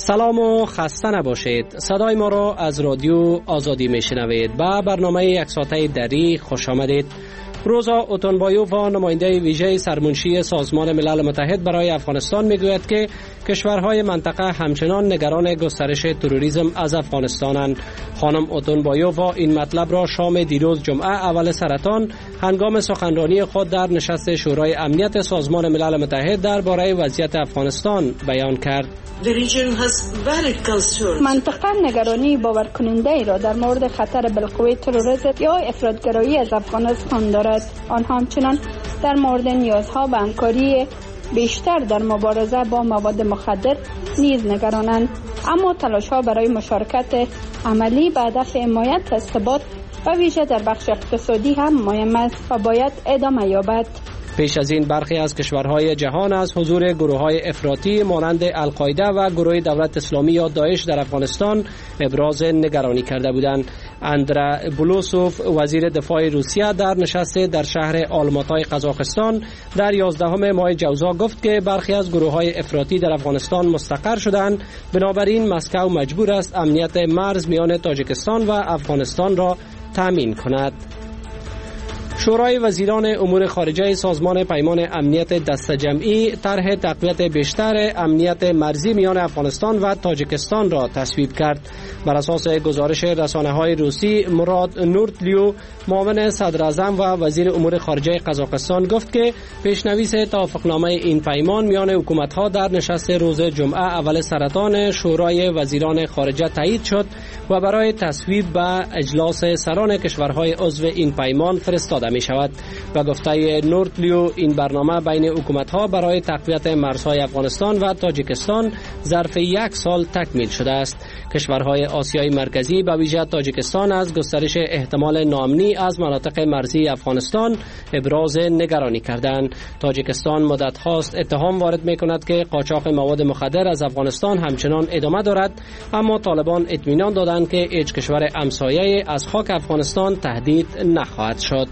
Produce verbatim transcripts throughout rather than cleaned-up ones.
سلام و خسته نباشید. صدای ما را از رادیو آزادی میشنوید. با برنامه یک ساعته دری خوش آمدید. روزا اوتونبایوف و نماینده ویژه سرمنشی سازمان ملل متحد برای افغانستان میگوید که کشورهای منطقه همچنان نگران گسترش تروریسم از افغانستانند. خانم اوتونبایوف این مطلب را شام دیروز جمعه اول سرطان هنگام سخنرانی خود در نشست شورای امنیت سازمان ملل متحد درباره وضعیت افغانستان بیان کرد. منطقه نگرانی باورکننده ای را در مورد خطر بالقوه تروریسم یا افراطگرایی از افغانستان دارد. آنها همچنان در مورد نیازها به همکاری بیشتر در مبارزه با مواد مخدر نیز نگرانند، اما تلاش‌ها برای مشارکت عملی به هدف حمایت از ثبات و ویژه در بخش اقتصادی هم مهم است و باید ادامه یابد. پیش از این برخی از کشورهای جهان از حضور گروه‌های افراطی مانند القاعده و گروه دولت اسلامی یا داعش در افغانستان ابراز نگرانی کرده بودند. اندرا بلوسوف وزیر دفاع روسیه در نشست در شهر آلماتای قزاقستان در یازدهم ماه جوزا گفت که برخی از گروه‌های افراطی در افغانستان مستقر شدند، بنابراین مسکو مجبور است امنیت مرز میان تاجیکستان و افغانستان را تامین کند. شورای وزیران امور خارجه سازمان پیمان امنیت دسته‌جمعی طرح تقویت بیشتر امنیت مرزی میان افغانستان و تاجیکستان را تصویب کرد. بر اساس گزارش رسانه‌های روسی، مراد نورتلیو معاون صدر اعظم و وزیر امور خارجه قزاقستان گفت که پیشنویس توافقنامه این پیمان میان حکومت‌ها در نشست روز جمعه اول سرطان شورای وزیران خارجه تایید شد و برای تصویب به اجلاس سران کشورهای عضو این پیمان فرستاده می شود. و گفته نورتلیو این برنامه بین حکومت‌ها برای تقویت مرزهای افغانستان و تاجیکستان ظرف یک سال تکمیل شده است. کشورهای آسیای مرکزی به ویژه تاجیکستان از گسترش احتمال ناامنی از مناطق مرزی افغانستان ابراز نگرانی کردند. تاجیکستان مدت هاست اتهام وارد می کند که قاچاق مواد مخدر از افغانستان همچنان ادامه دارد، اما طالبان اطمینان دادند که هیچ کشور همسایه از خاک افغانستان تهدید نخواهد شد.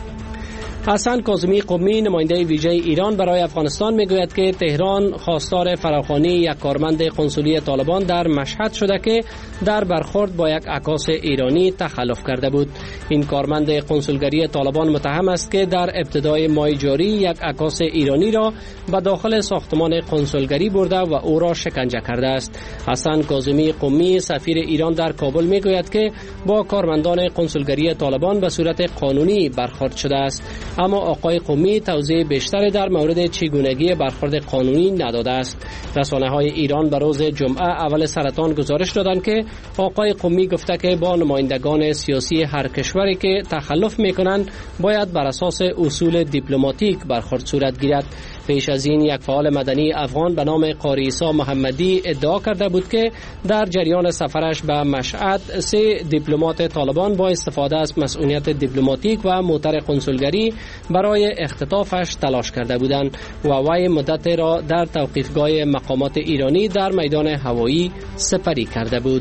حسن کاظمی قمی نماینده ویژه ایران برای افغانستان میگوید که تهران خواستار فراخوانی یک کارمند قنسولی طالبان در مشهد شده که در برخورد با یک عکاس ایرانی تخلف کرده بود. این کارمند قنسولگری طالبان متهم است که در ابتدای ماه جاری یک عکاس ایرانی را به داخل ساختمان قنسولگری برده و او را شکنجه کرده است. حسن کاظمی قمی سفیر ایران در کابل میگوید که با کارمندان قنسولگری طالبان به صورت قانونی برخورد شده است، اما آقای قمی توضیح بیشتری در مورد چگونگی برخورد قانونی نداده است. رسانه‌های ایران به روز جمعه اول سرطان گزارش دادند که آقای قمی گفته که با نمایندگان سیاسی هر کشوری که تخلف می‌کنند باید بر اساس اصول دیپلماتیک برخورد صورت گیرد. پیش از این یک فعال مدنی افغان به نام قاری عیسی محمدی ادعا کرده بود که در جریان سفرش به مشهد سه دیپلمات طالبان با استفاده از مسئولیت دیپلماتیک و موتر قنسولگری برای اختطافش تلاش کرده بودند و وی مدت را در توقیفگاه مقامات ایرانی در میدان هوایی سپری کرده بود.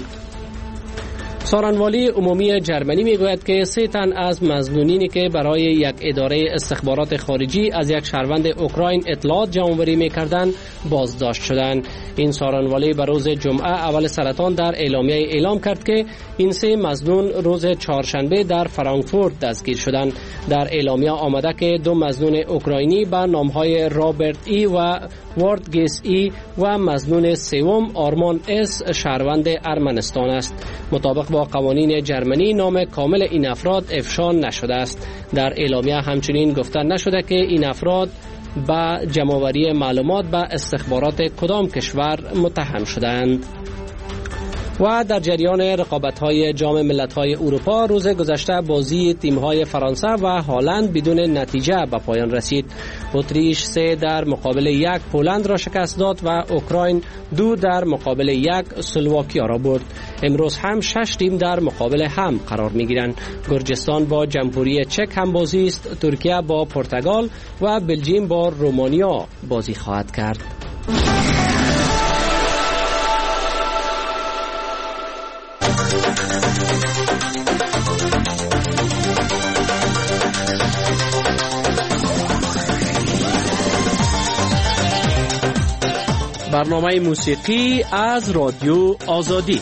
سخنگوی عمومی جرمنی میگوید که سه تن از مظنونینی که برای یک اداره استخبارات خارجی از یک شهروند اوکراین اطلاعات جمع‌آوری می‌کردند بازداشت شدند. این سخنگوی به روز جمعه اول سرطان در اعلامیه اعلام کرد که این سه مظنون روز چهارشنبه در فرانکفورت دستگیر شدند. در اعلامیه آمده که دو مظنون اوکراینی به نام‌های رابرت ای و وارد گیس ای و مظنون سوم آرمان اس شهروند ارمنستان است. مطابق با قوانین جرمنی نام کامل این افراد افشا نشده است. در اعلامیه همچنین گفته نشده که این افراد به جمع‌آوری معلومات به استخبارات کدام کشور متهم شدند. و در جریان رقابت‌های جام ملت‌های اروپا روز گذشته بازی تیم‌های فرانسه و هلند بدون نتیجه به پایان رسید. اتریش سه در مقابل یک پولند را شکست داد و اوکراین دو در مقابل یک اسلواکیا را برد. امروز هم شش تیم در مقابل هم قرار می‌گیرند. گرجستان با جمهوری چک هم بازی است، ترکیه با پرتغال و بلژیم با رومانیا بازی خواهد کرد. برنامه موسیقی از رادیو آزادی.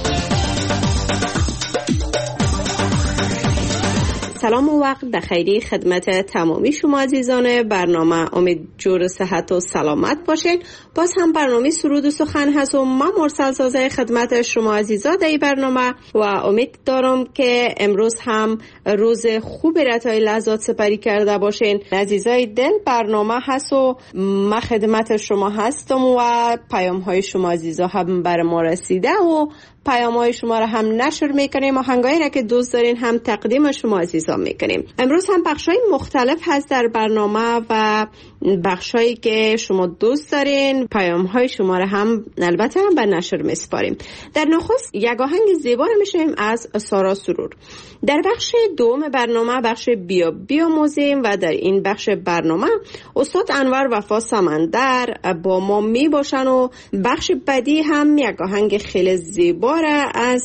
سلام و وقت بخیری خدمت تمامی شما عزیزان برنامه. امید جور صحت و سلامت باشین. باز هم برنامه سرود و سخن هست و من مرسل سازه خدمت شما عزیزان در این برنامه و امید دارم که امروز هم روز خوب رتای لحظات سپری کرده باشین. عزیزای دل، برنامه هست و من خدمت شما هستم و پیام های شما عزیزان هم بر ما رسیده و پیام های شما را هم نشر میکنیم و آهنگایی را که دوست دارین هم تقدیم شما عزیزان میکنیم. امروز هم بخشای مختلف هست در برنامه و بخشایی که شما دوست دارین پیام های شما را هم البته هم به نشر میسپاریم. در نخست یک آهنگ زیبا را میشنویم از سارا سرور. در بخش دوم برنامه بخش بیا بیا موزیم و در این بخش برنامه استاد انور وفا سمندر با ما می باشن و بخش بعدی هم یک آهنگ خیلی زیبا را از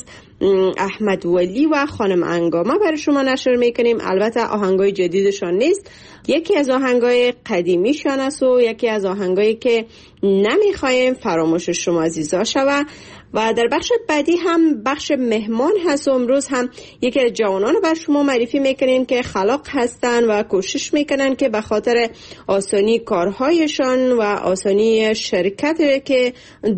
احمد ولی و خانم انگامه برای شما نشر میکنیم. البته آهنگای جدیدشان نیست، یکی از آهنگای قدیمیشان است و یکی از آهنگایی که نمیخوایم فراموش شما عزیزا شود. و در بخش بعدی هم بخش مهمان هست و امروز هم یکی از جوانان رو بر شما معرفی میکنیم که خلاق هستن و کوشش میکنن که به خاطر آسانی کارهایشان و آسانی شرکت که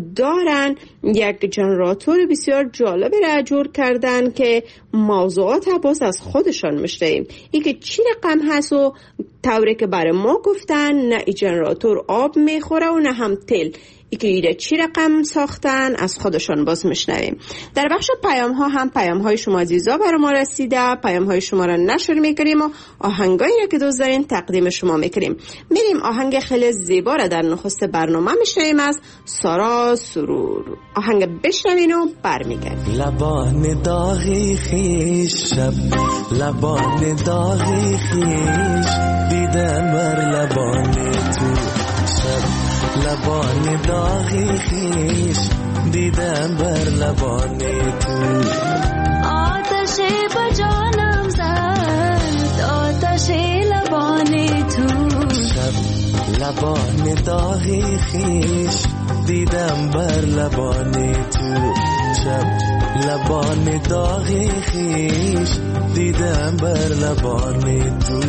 دارن یک جنراتور بسیار جالب را جور کردن که موضوعات باز از خودشان میشنویم. این که چی رقم هست و طوری که برای ما گفتن نه ای جنراتور آب میخوره و نه هم تل. ای که ایره چی رقم ساختن از خودشان باز میشنویم. در بخش پیام ها هم پیام های شما عزیزا برای ما رسیده، پیام های شما را نشر میکنیم و آهنگایی را که دوست دارین تقدیم شما میکنیم. میریم آهنگ خیلی زیبا را در نخست برنامه میشنویم از سارا سرور. آهنگ بشنوین و برمیگردیم. لبان داغی خیش شب، لبان داغی خیش دیدم بر لبان تو شب، لبان داغی خیش دیدم بر لبان تو. آتش با جانم زد، آتش لبان تو شب، لبان داغی خیش دیدم بر لبان تو شب، لبان داغی خیش دیدم بر لبان تو.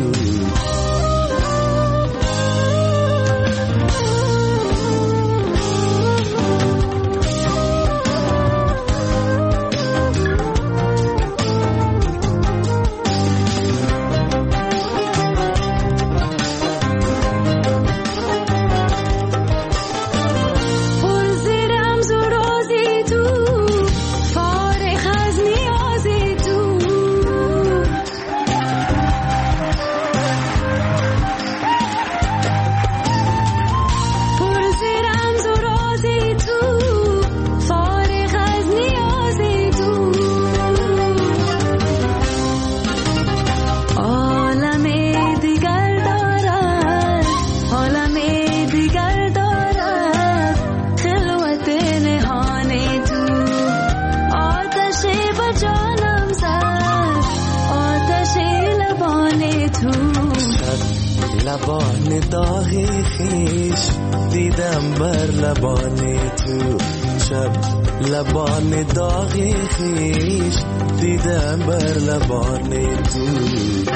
لبان داغی خیش دیدم بر لبان تو شب، لبان داغی خیش دیدم بر لبان تو.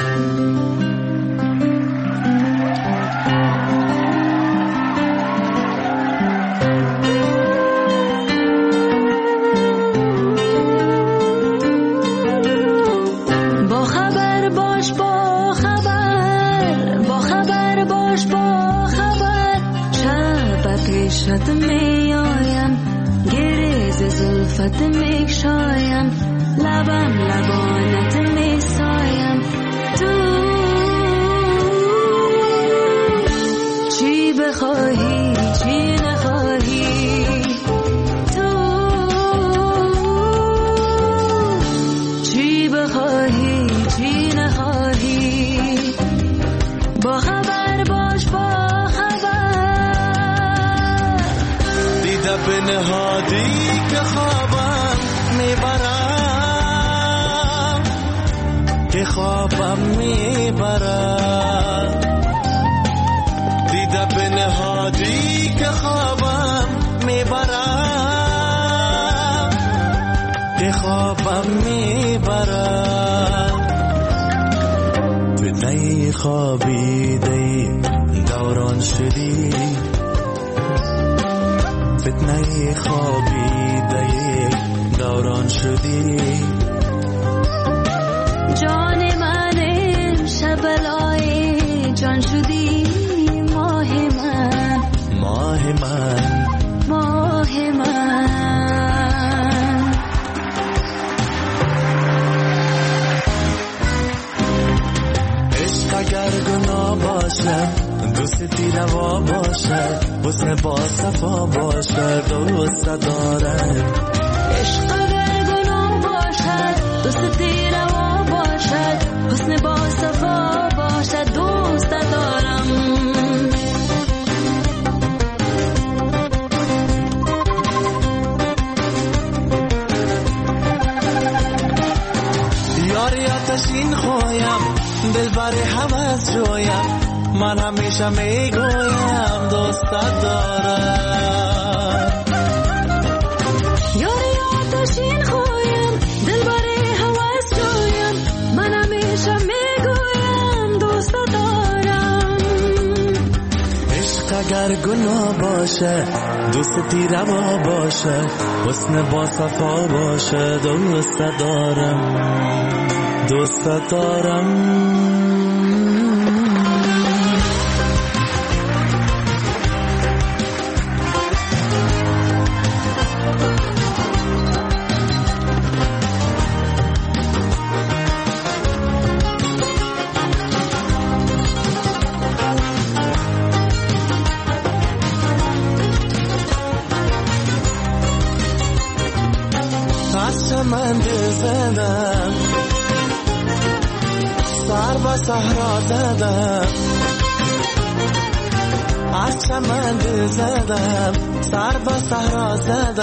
پیشت می آیم گریز زلفت می شایم، لبم لبانت می سایم. تو چی بخواهی چی نخواهی، تو چی بخواهی چی نخواهی، با خبر باش با به نهادی که خوابم میبرم، که خوابم میبرم، دیده به نهادی که خوابم خوابیده دوران شدی، فتنه خوابیده دوران شدی. جان من امشب بلای جان شدی، ماه من ماه من ماه من. عشق اگر گناه باشه، دوستی روا باشه، حسن با صفا باشه، دوست دارم. عشق اگر گناه باشد، دوستی روا باشد، حسن با صفا باشد، دوست دارم. یاری آتشین خویم، دلبر حوض جویم، من همیشه میگویم دوست دارم. یاری آتشین خویم، دلبر حوض جویم، من همیشه میگویم دوست دارم. عشق اگر گناه باشه، دوستی روا باشه، حسن با صفا باشه، دوست دارم دوست دارم. من دل زدم، سر به صحرا زدم، از چمن دل زدم، سر به صحرا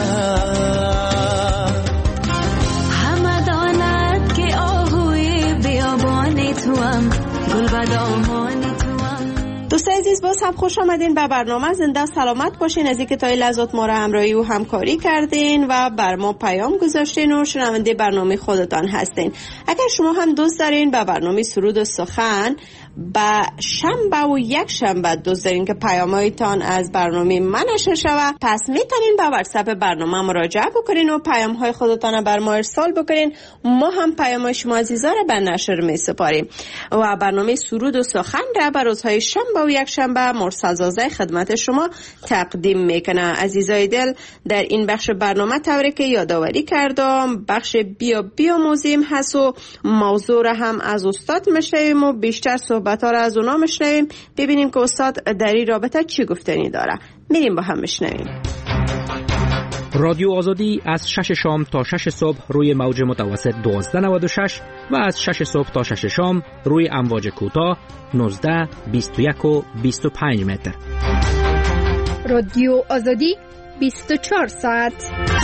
زدم. همه داند که آهوی بیابانی توام، گل بدامانی توام. دوستان عزیز، باز هم خوش آمدین به برنامه زنده سلامت باشین. از اینکه تا این لحظات ما را همراهی و همکاری کردین و بر ما پیام گذاشتین و شنونده برنامه خودتان هستین. اگر شما هم دوست دارین به برنامه سرود و سخن به شنبه و یک شنبه دوست دارین که پیام‌هایتان از برنامه من نشر شود، پس میتونین به واتساپ برنامه مراجعه بکنین و پیام‌های خودتان را بر ما ارسال بکنین. ما هم پیام‌های شما عزیزان را به نشر میسپاریم و برنامه سرود و سخن را به روزهای شنبه و یک شنبه مرسل زاده خدمت شما تقدیم میکنه. عزیزای دل، در این بخش برنامه طوری که یادآوری کردم، بخش بیا بیا موزیم هست و موضوع را هم از استاد میشنویم و بیشتر صحبت ها را از اونا میشنویم، ببینیم که استاد در این رابطه چی گفتنی داره. میریم با هم میشنویم. رادیو آزادی از شش شام تا شش صبح روی موج متوسط دوازده نود و شش و از شش صبح تا شش شام روی امواج کوتاه نوزده، بیست و یک و بیست و پنج متر. رادیو آزادی بیست و چهار ساعت.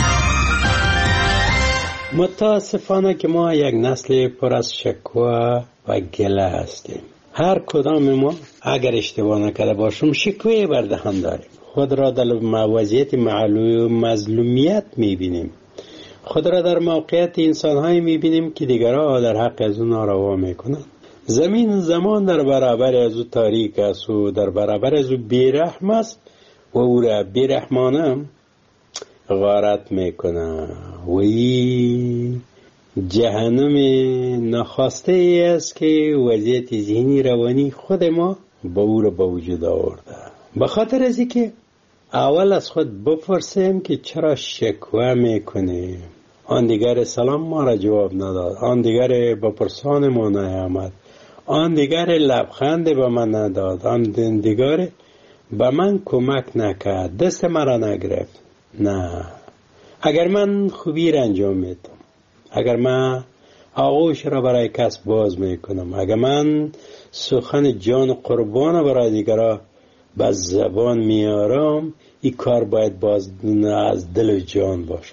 متاسفانه که ما یک نسل پر از شکوه و گله هستیم. هر کدام ما اگر اشتباه نکرده باشم شکوه بر دهان داریم. خود را در وضعیت مظلومیت میبینیم. خود را در موقعیت انسان‌هایی میبینیم که دیگرها در حق از اون روا میکنند. زمین و زمان در برابر از او تاریک است و در برابر از او بیرحم است و او را بیرحمانه غارت میکنه و این جهنم نخواسته ای است که وضعیت ذهنی روانی خود ما با او را به وجود آورده. به خاطر از اینکه اول از خود بپرسیم که چرا شکوه میکنه. آن دیگر سلام ما را جواب نداد، آن دیگر بپرسان ما نیامد، آن دیگر لبخند به من نداد، آن دیگر به من کمک نکرد، دست مرا نگرفت. نه، اگر من خوبی را انجام میدم، اگر من آغوش را برای کس باز میکنم، اگر من سخن جان قربان برای دیگرها به زبان میارم، این کار باید باز از دل و جان باشه.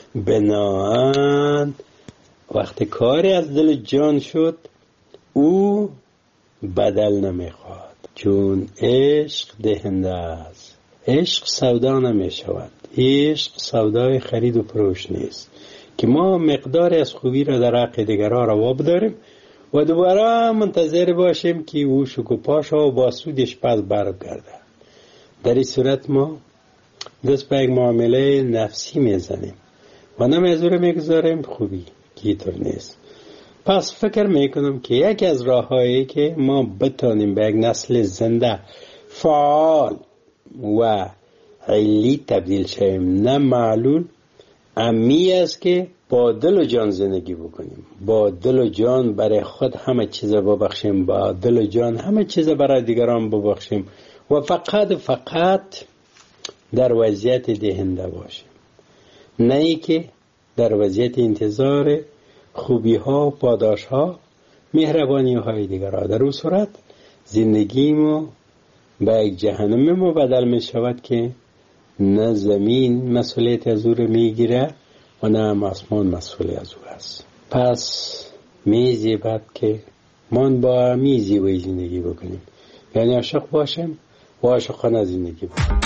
بناهن وقتی کاری از دل و جان شد او بدل نمیخواد، چون عشق دهنده است. عشق سودا نمیشود. عشق سودای خرید و فروش نیست که ما مقداری از خوبی را در حق دیگرها روا بداریم و دوباره منتظر باشیم که او شکوفاشو با سودش پس برگرده. در این صورت ما دست به یک معامله نفسی میزنیم و نمیذاره میگذاریم خوبی که طور نیست. پس فکر میکنم که یکی از راههایی که ما بتانیم به یک نسل زنده فعال و علی تبدیل شویم نه معلول، امی است که با دل و جان زندگی بکنیم، با دل و جان برای خود همه چیز ببخشیم، با دل و جان همه چیز برای دیگران ببخشیم و فقط فقط در وضعیت دهنده باشیم، نه ای که در وضعیت انتظار خوبی ها، پاداش ها، مهربانی های دیگر. در اون صورت زندگی ما به یک جهنم مبدل می شود که نه زمین مسئولیت از او رو می گیره و نه آسمان مسئول از او است. پس می زیبد که من با می زیبایی زندگی بکنیم، یعنی عاشق باشیم و عاشقانه زندگی بکنیم.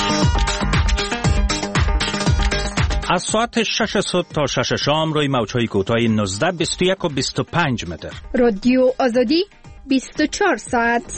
از ساعت شش صبح تا شش شام روی موج‌های کوتاه نوزده، بیست و یک و بیست و پنج متر. رادیو آزادی بیست و چهار ساعت.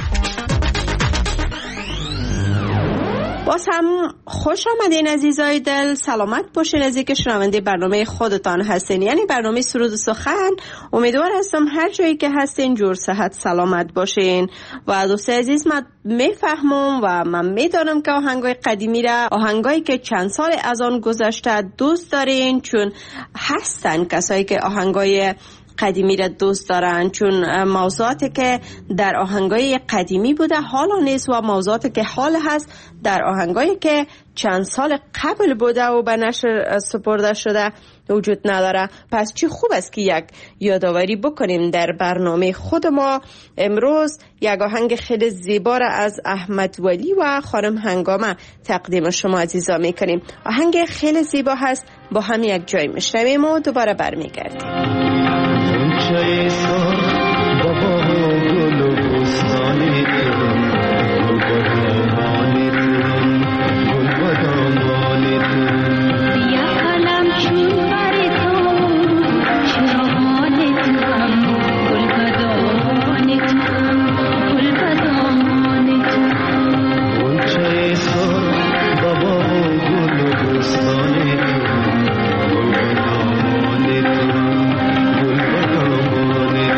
باز هم خوش آمدین عزیزای دل، سلامت باشین از اینکه شنونده برنامه خودتان هستین، یعنی برنامه سرود و سخن. امیدوار هستم هر جایی که هستین جور صحت سلامت باشین. و دوست عزیز، من میفهمم و من میدانم که آهنگای قدیمی را، آهنگایی که چند سال از آن گذشته دوست دارین، چون هستن کسایی که آهنگای قدیمی را دوست دارن، چون موضوعاتی که در آهنگای قدیمی بوده حالا نیست و موضوعاتی که حال هست در آهنگایی که چند سال قبل بوده و به نشر سپرده شده وجود نداره. پس چی خوب است که یک یادآوری بکنیم در برنامه خود ما. امروز یک آهنگ خیلی زیبا را از احمد ولی و خانم هنگامه تقدیم شما عزیزا میکنیم. آهنگ خیلی زیبا هست، با هم یک جای میشنویم و دوباره برمیگردیم. چای سر بابا گل و بستانی تو، گل بدامانی تو، گل بدامانی تو. یا قلم چون بر تو، چراغان تو هم، گل بدامانی تو، گل بدامانی تو. گل چای سر بابا گل و بستانی تو، گل بدامانی تو.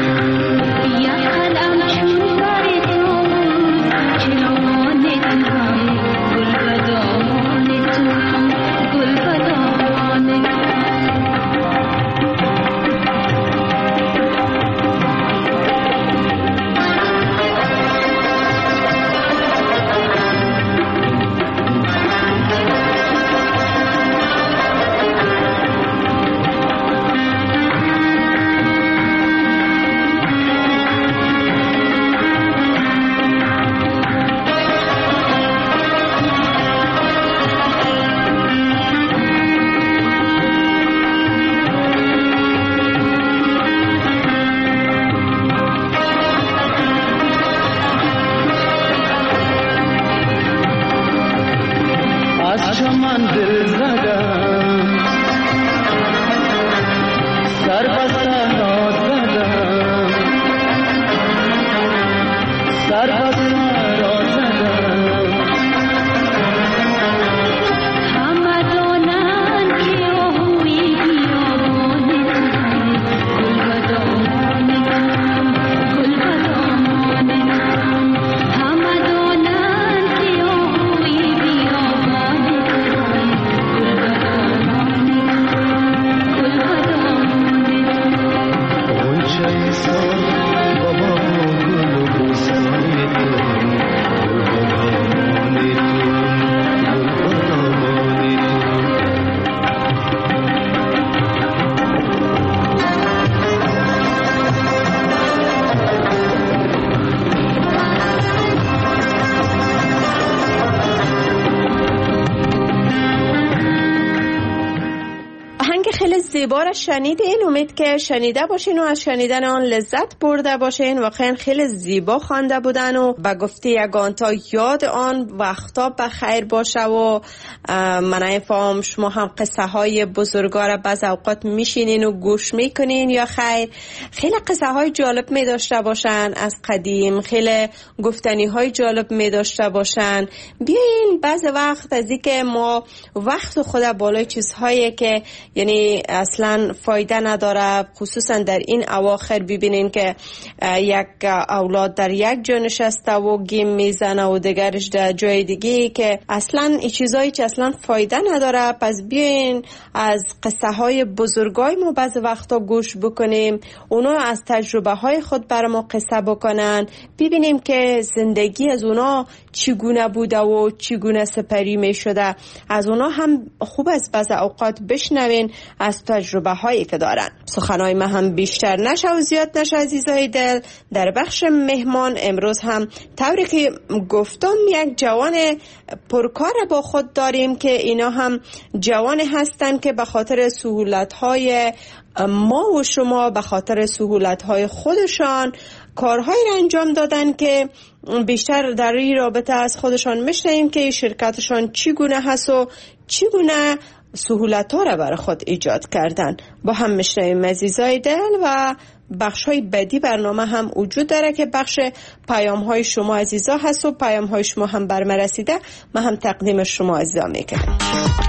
زیبا را شنیدین. امید که شنیده باشین و از شنیدن آن لذت برده باشین. واقعا خیلی زیبا خوانده بودن و به گفته یگان تا یاد آن وقتا به خیر باشه و من نفهم شما هم قصه های بزرگا را بعض اوقات میشینین و گوش میکنین یا خیر؟ خیلی قصه های جالب می داشته باشن از قدیم، خیلی گفتنی های جالب می داشته باشن. بیاین بعض وقت از اینکه ما وقت خود بالای چیزهایی که یعنی اصلا فایده نداره، خصوصا در این اواخر ببینین که یک اولاد در یک جا نشسته و گیم میزنه و دیگرش در جای دیگه که اصلا این چیزایی که اصلا فایده نداره. پس بیاین از قصه های بزرگای ما بعض وقتا گوش بکنیم، اونا از تجربه های خود بر ما قصه بکنن، ببینیم که زندگی از اونا چگونه بوده و چگونه سپری می شده. از اونا هم خوب است بعض اوقات بشنوین از تجربه هایی که دارن. سخنهای ما هم بیشتر نشه و زیاد نشه عزیزای دل. در بخش مهمان امروز هم طوری که گفتم یک جوان پرکار با خود داریم که اینا هم جوان هستن که به خاطر سهولت های ما و شما، به خاطر سهولت های خودشان کارهایی را انجام دادن که بیشتر در این رابطه از خودشان میشنیم که شرکتشان چگونه هست و چگونه سهولت ها را برای خود ایجاد کردن. با هم میشنیم عزیزای دل و بخش های بعدی برنامه هم وجود داره که بخش پیام های شما عزیزا هست و پیام های شما هم بر من رسیده، من هم تقدیم شما عزیزا میکنم.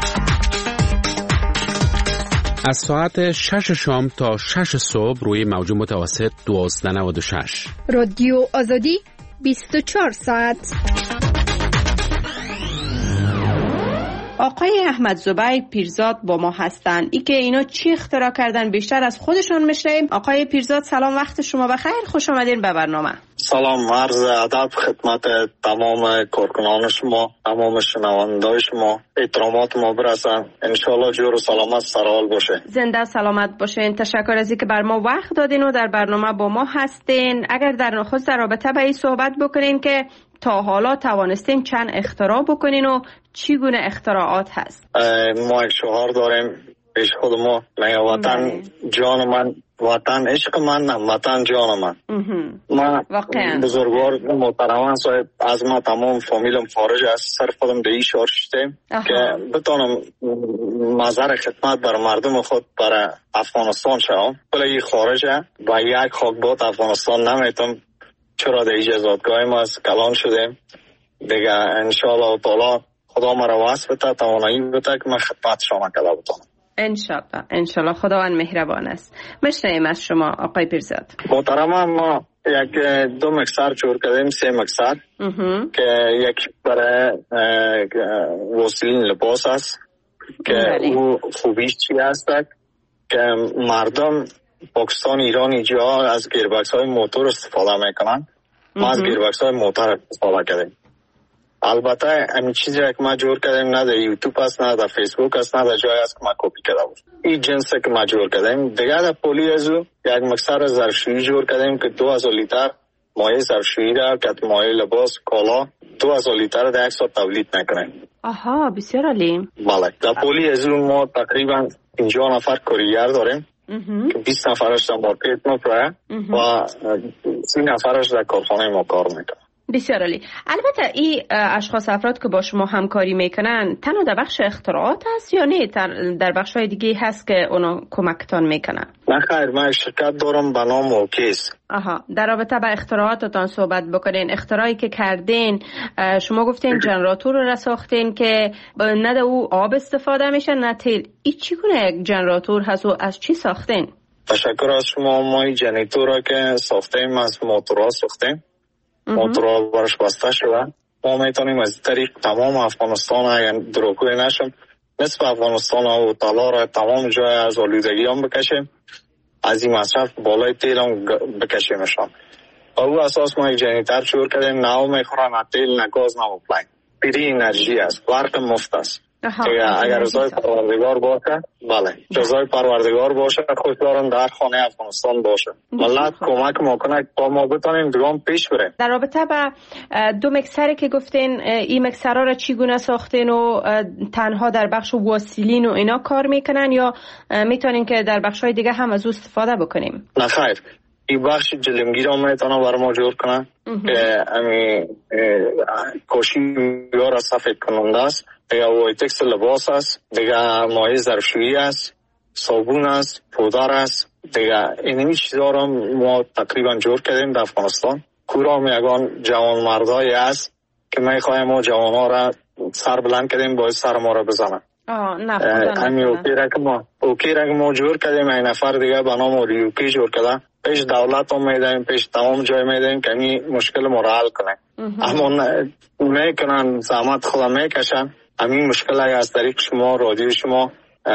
از ساعت شش شام تا شش صبح روی موج متوسط دوازده نود و شش. رادیو آزادی بیست و چهار ساعت. آقای احمد زبیر پیرزاد با ما هستن. ای که اینا چی اختراع کردن بیشتر از خودشون میشنیم. آقای پیرزاد سلام، وقت شما بخیر، خوش آمدین به برنامه. سلام، عرض ادب خدمت تمام کارکنان شما، تمام شنوندگان شما، احترامات ما برسن. انشالله جور و سلامت سرحال باشه. زنده سلامت باشین. تشکر از اینکه بر ما وقت دادین و در برنامه با ما هستین. اگر در نخست در رابطه به این صحبت بکنین که تا حالا توانستین چند اختراع بکنین و چگونه اختراعات هست؟ ما یک شعار داریم پیش خود ما، میگه وطن جان من، وطن عشق من، نه وطن جان من. ما بزرگوار محترمان صاحب از ما تمام فامیلم خارج است، سر خودم به این شعار شدیم که بتونم مظهر خدمت بر مردم خود برای افغانستان شوم. ولی خارجه و یک خاکبات افغانستان نمیتونم، چرا در اجازتگاه ما از کلان شدیم دیگه. انشاءالله تعالی خدا مرا واسه بده، توانایی بده که من خدمت شما کلا بتونم. انشاءالله انشاءالله خداوند مهربان است. مشنیم از شما آقای پیرزاد. محترم، ما یک دو مکسر جور کردیم، سه مکسر که یک برای وسیلین لباس است که او خوبیش چی هست که مردم پاکستان، ایران اینجا از گیربکس های موتور استفاده میکنن. ما از گیربکس های موتور استفاده کردیم. البته همین چیزی که ما جور کردیم نه در یوتیوب است، نه در فیسبوک است، نه در جای است که ما کپی کرده بود. این جنس که ما جور کردیم. دیگه در پولی ازو یک مکسر ظرفشویی جور کردیم که دو هزار لیتر مایع ظرفشویی را که مایع لباس کالا دو هزار لیتر در یک سال تولید میکنیم. آها، بسیار عالی. بله، در پولی ازو ما تقریبا پنجاه نفر کارگر داریم که بیست نفرش در مارکت ما پره و سی نفرش در کارخانه ما کار میکنه. بسیار عالی. البته این اشخاص افراد که با شما همکاری میکنن تنها در بخش اختراعات هست یا نه در بخش های دیگه هست که اونا کمکتان میکنن؟ نه خیر، من شرکت دارم به نام اوکیس. آها، در رابطه با اختراعاتتان صحبت بکنین. اختراعی که کردین، شما گفتین جنراتور رو ساختین که نه در او آب استفاده میشه نه تیل. این چگونه یک جنراتور هست و از چی ساختین؟ تشکر از شما. ما این جنراتور را که ساختیم از موتورها ساختیم. موتورها برش بسته شده. ما میتونیم از طریق تمام افغانستان اگر دروغگویی نشم نصف افغانستان و طلا را تمام جای از آلودگی هم بکشیم، از این مصرف بالای تیل هم بکشیمشان. و او اساس ما یک جنراتور جور کردیم، نه او میخوره نه تیل نه گاز نه پلاین. فری انرژی است، برق مفت است. دیگه اگر رضای پروردگار باشه، بله رضای پروردگار باشه، خوشدارم در خانه افغانستان باشه. ملت کمک ما کنه تا ما بتونیم دیگه پیش بریم. در رابطه با دو مکسری که گفتین، این مکسرها را چگونه ساختین و تنها در بخش واصلین و اینا کار میکنن یا میتونین که در بخش‌های دیگه هم از او استفاده بکنیم؟ نه خیر، این بخش جلمگیر هم میتونه برای ما جور کنه که امی کوشی‌ها را سفید کننده است، دیگه وایتکس لباس است، دیگه مایع ظرفشویی است، صابون است، پودر است، دیگه اینمی چیزها را ما تقریبا جور کردیم در افغانستان. کورام یگان جوان مردایی است که میخوایم ما جوان ها را سر بلند کردیم باید سر ما را بزنن. آه نه امی اوکی را که ما اوکی را که ما جور کردیم، این نفر دیگه به نام ریوکی جور کرده، پیش دولت هم میدهیم، پیش تمام جای میدهیم که امی مشکل ما را حل کنه. اما میکنن زحمت خدا میکشن، امی مشکل اگه از طریق شما رادیو شما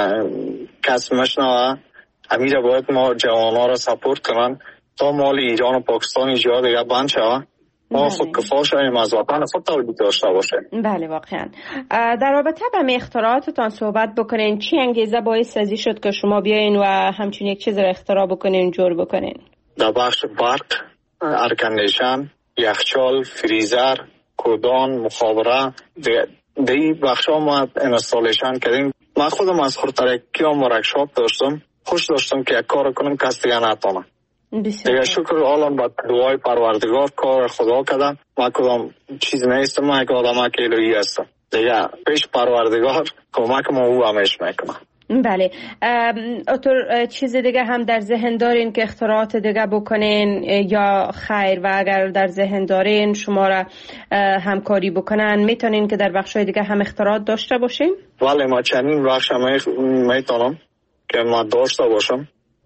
کس مشنوه، امی را باید ما جوان ها را سپورت کنن تا مال ایران و پاکستان اینجا دیگه بند شوه، ما خود کفا شویم از وطن خود تولید داشته باشه. بله واقعا. در رابطه با اختراعاتتان صحبت بکنین، چی انگیزه باعث ازی شد که شما بیاین و همچون یک چیز را اختراع بکنین، جور بکنین؟ در بخش برق، ارکندیشن، یخچال، فریزر، کودان، مخابره، دی بخش ها ما انستالیشن کردیم. من خودم از خورترکی هم ورکشاپ داشتم، خوش داشتم که یک کار کنم کس دیگه نتانه. دیگه شکر عالم با دعای پروردگار کار خدا کردم. ما کدام چیز نیستم، ما یک آدم که الهی هستم. دیگه پیش پروردگار کمک ما او همیش میکنه. بله. اتر چیز دیگه هم در ذهن دارین که اختراعات دیگه بکنین یا خیر، و اگر در ذهن دارین شما را همکاری بکنن میتونین که در بخشای دیگه هم اختراعات داشته باشین؟ بله ما چنین بخش میتونم که ما داشته باشم.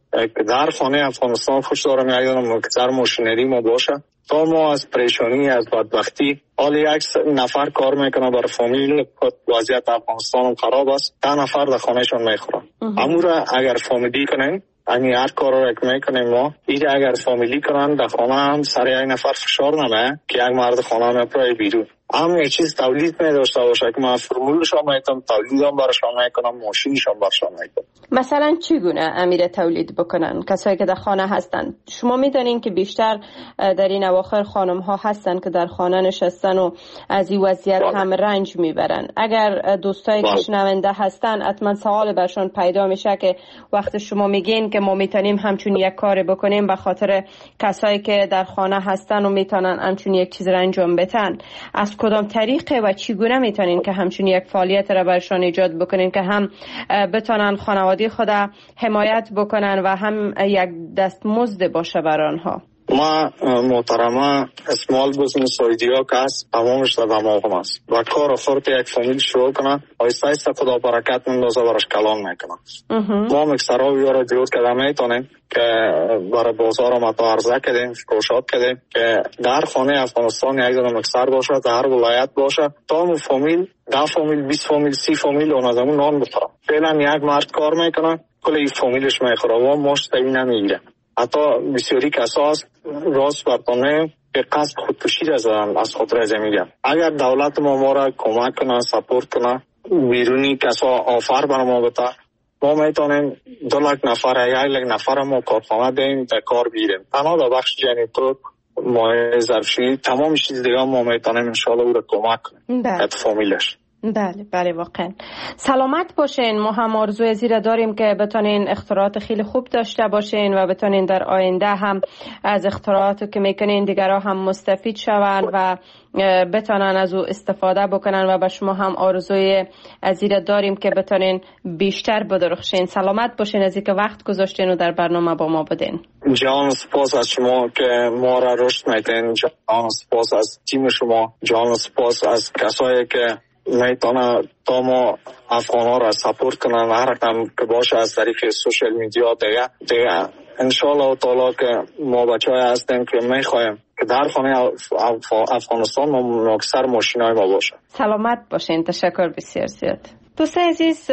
در خانه افغانستان خوش دارم یک مکسر ماشینری ما باشه تا ما از پریشانی، از بدبختی، حالا یک نفر کار میکنه برای فامیل، وضعیت افغانستان خراب است، ده نفر در خانهشون میخورن. امو را اگر فامیلی کنن، یعنی هر کار را که میکنیم ما ایده اگر فامیلی کنن در خانه هم سر یک نفر فشار نمه که یک مرد خانه میپره بیرون، هم یک چیز تولید میداشته باشه که من فرمولشان میتونم تولیدم برشان میکنم، ماشینشان برشان میکنم. مثلا چگونه امیر تولید بکنن کسایی که در خانه هستن؟ شما میدونین که بیشتر در این اواخر خانم ها هستن که در خانه نشستن و از این وضعیت هم رنج میبرن. اگر دوستایی که شنونده هستن حتما سوال برشان پیدا میشه که وقت شما میگین که ما میتونیم همچون یک کار بکنیم به خاطر کسایی که در خانه هستن و میتونن همچون یک چیز را انجام بدن، از کدام طریقه و چگونه میتونین که همچون یک فعالیت را برشان ایجاد بکنین که هم بتونن خانواده خود حمایت بکنن و هم یک دستمزد باشه بر آنها؟ ما محترمه اسمال بزنس ایدیا که هست تمامش در دماغم است و کار خورد یک فامیل شروع کنن آیسته آیسته خدا برکت مندازه برش کلان میکنن. ما مکسرها را جور کرده میتونیم که برای بازار ما تا عرضه کردیم، فروشات کردیم که در خانه افغانستان یک دونه مکسر باشه، در هر ولایت باشه تا اون فامیل ده فامیل، بیست فامیل، سی فامیل اون از همون نان بخورن. فعلا یک مرد کار میکنه کل این فامیلش میخوره و ماش تایی نمیگیره. حتی بسیاری کسا هست راست برطانه که قصد خودکشی را زدن از خود رزه میگن. اگر دولت ما ما را کمک کنه، سپورت کنه، بیرونی کسا آفر بر ما بتا، ما میتونیم دو لک نفر یا یک لک نفر ما کارخانه دهیم در کار بیریم. تنها در بخش جنیتور مایع ظرفشویی تمام چیز دیگه ما میتونیم انشاءالله او را کمک کنیم در فامیلش. بله بله واقعا. سلامت باشین. ما هم آرزوی زیرا داریم که بتونین اختراعات خیلی خوب داشته باشین و بتونین در آینده هم از اختراعاتی که میکنین دیگرها هم مستفید شون و بتونن از او استفاده بکنن و به شما هم آرزوی زیرا داریم که بتونین بیشتر بدرخشین. سلامت باشین از اینکه وقت گذاشتین و در برنامه با ما بودین. جان سپاس از شما که ما را رشد میدین، جان سپاس از تیم شما، جان سپاس از کسایی که میتونه تا ما افغان ها را سپورت کنن هر رقم که باشه از طریق سوشل میدیا دیگه دیگه انشالله تعالی که ما بچه های هستیم که میخوایم که در خانه افغانستان ما اکثر ماشین های ما باشه. سلامت باشین. تشکر بسیار زیاد. دوست عزیز،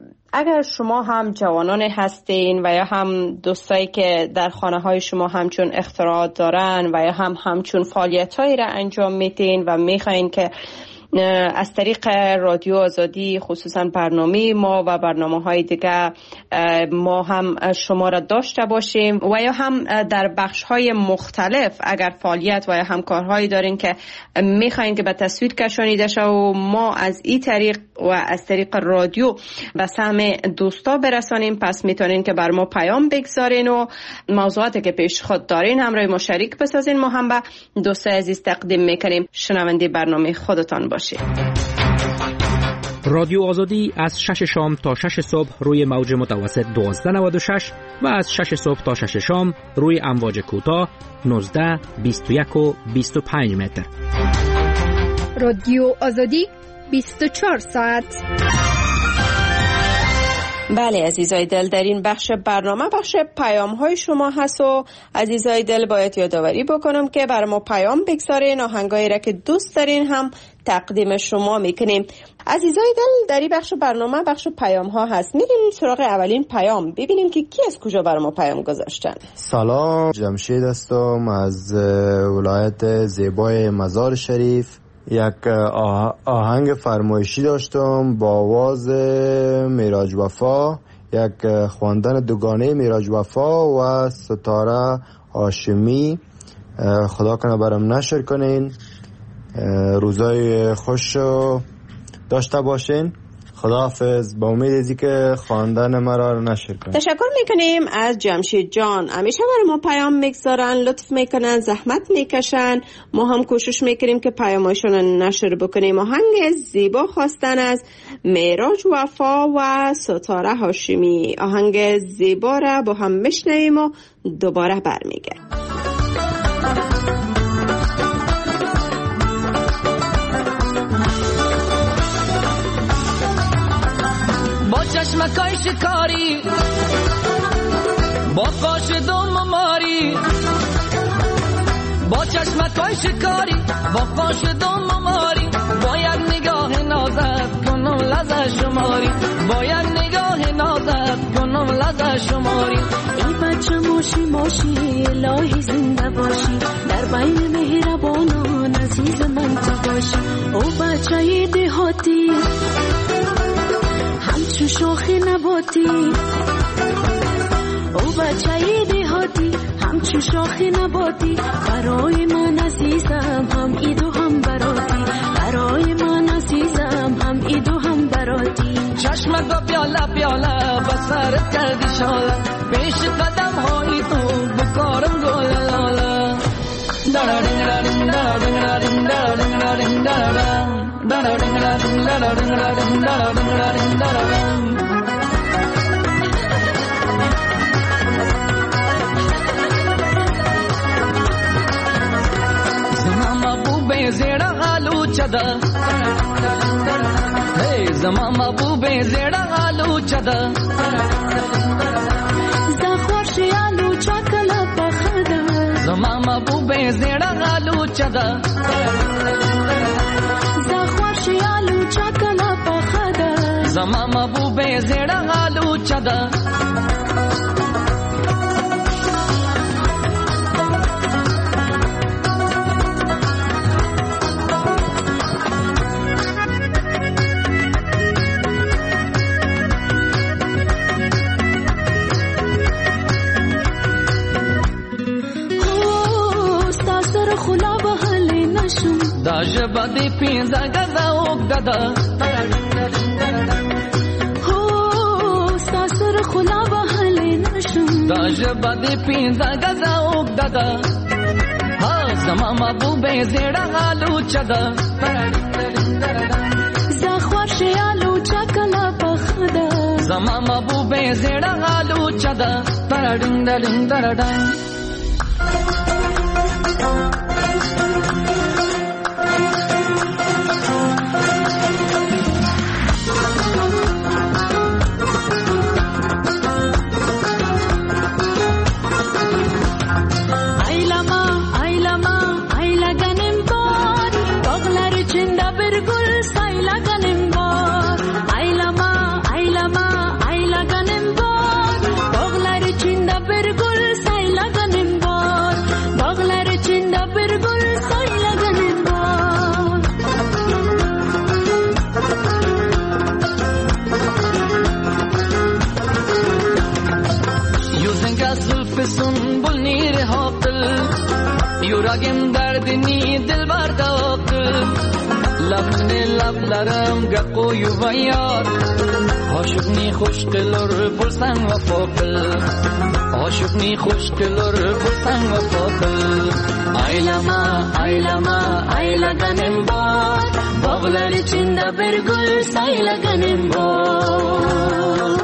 اگر شما هم جوانان هستین و یا هم دوستایی که در خانه های شما همچون اختراعات دارن و یا هم همچون فعالیت هایی را انجام میدین و میخواین که از طریق رادیو آزادی خصوصا برنامه ما و برنامه های دیگه ما هم شما را داشته باشیم و یا هم در بخش های مختلف اگر فعالیت و یا همکارهایی دارین که میخواین که به تصویر کشانیده شه و ما از این طریق و از طریق رادیو به سهم دوستا برسانیم، پس میتونین که بر ما پیام بگذارین و موضوعاتی که پیش خود دارین همراه ما شریک بسازین. ما هم به دوستای عزیز تقدیم میکنیم. شنونده برنامه خودتان باشید. رادیو آزادی از شش شام تا شش صبح روی موج متوسط دوازده نود و شش و از شش صبح تا شش شام روی امواج کوتاه نوزده، بیست و یک و بیست و پنج متر. رادیو آزادی بیست و چهار ساعت. بله عزیزای دل، در این بخش برنامه بخش پیام های شما هست و عزیزای دل باید یادآوری بکنم که بر ما پیام بگذارین، آهنگایی را که دوست دارین هم تقدیم شما میکنیم. عزیزای دل، در این بخش برنامه بخش پیام ها هست. میریم سراغ اولین پیام ببینیم که کی از کجا بر ما پیام گذاشتن. سلام، جمشید هستم از ولایت زیبای مزار شریف. یک آهنگ فرمایشی داشتم با آواز میراج وفا، یک خواندن دوگانه میراج وفا و ستاره هاشمی. خدا کنه برام نشر کنین. روزای خوش داشته باشین. خداحافظ. با امید ازی که خواندن مرا رو نشر کنین. تشکر میکنیم از جمشید جان. همیشه برای ما پیام میگذارن، لطف میکنن، زحمت میکشن. ما هم کوشش میکنیم که پیامایشون نشر بکنیم. آهنگ زیبا خواستن از میراج وفا و ستاره هاشمی. آهنگ زیبا را با هم میشنویم و دوباره برمیگه. با چشمکای شکاری، با قاش دوم ماری، با چشمکای شکاری، با قاش دوم ماری، با یک نگاه نازت کنم لذت شماری، با یک نگاه نازت کنم لذت شماری. ای بچه ماشی ماشی الهی زنده باشی، در بین مهربانان عزیز من تو باشی. او بچه دهاتی همچو شاخ نباتی، او بچه دهاتی همچو شاخ نباتی. برای من عزیزم هم ایدو هم براتی، برای من عزیزم هم ایدو هم براتی. چشمکا پیاله پیاله بسرت کردی شاله، پیش قدم های تو بکارم گل لاله. دارا دینگ را دینگ دارا دینگ را دینگ دارا دینگ را دینگ دارا دارا دینگ را دینگ دارا دینگ را دینگ دارا دینگ را دینگ دارا. زما محبوب زیرا آلو چدا، hey زما محبوب زیرا آلو چدا، زخورش آلو چاکلا پخدا، زما محبوب زیرا آلو چدا، زخورش آلو چاکلا پخدا، زما محبوب زیرا آلو چدا. دا ژبه دې پینځه ګزه اوږده ده، هو ستا سره خوله وهلی نشم. دا ژبه دې پینځه ګزه اوږده ده، ها زما محبوبې زیړه آلوچه ده. زه خوښ آلوچه کله پخه ده، زما محبوبې زیړه آلوچه ده. ترډنګ ډنګ ترډنګ Yuragim derdini dilber dağıttı Labni lablarım gaqoyu vayar Aşıqni xoş qilur bulsan vafo qil Aşıqni xoş qilur bulsan vafo qil Aylama, aylama, aylaganim bor Bağlar içinde bir gül saylaganim bor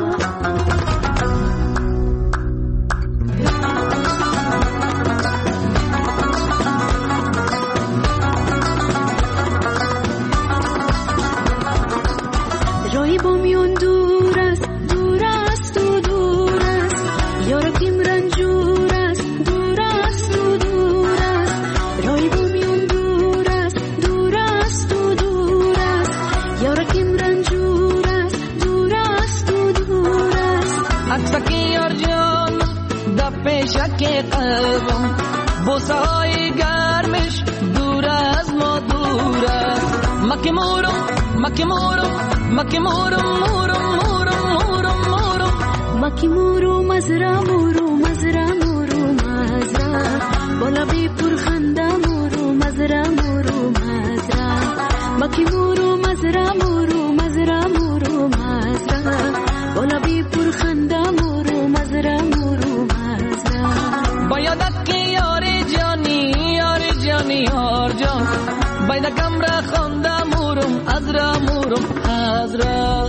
شک قلبم بوسای گرمش دور از ما دور است مکی مورم مکی مورم مکی مورم مورم مورم مورم مورم مکی مورم مزرا مورم مزرا مورم مزرا بالا بی پر خنده مورم مزرا مورم مزرا مکی مورم مزرا مورم مزرا مورم مزرا بالا بی پر خنده مورم مزرا مورم بایدت که یاری جانی یاری جانی یار جان باید کمره خونده مورم از را مورم از را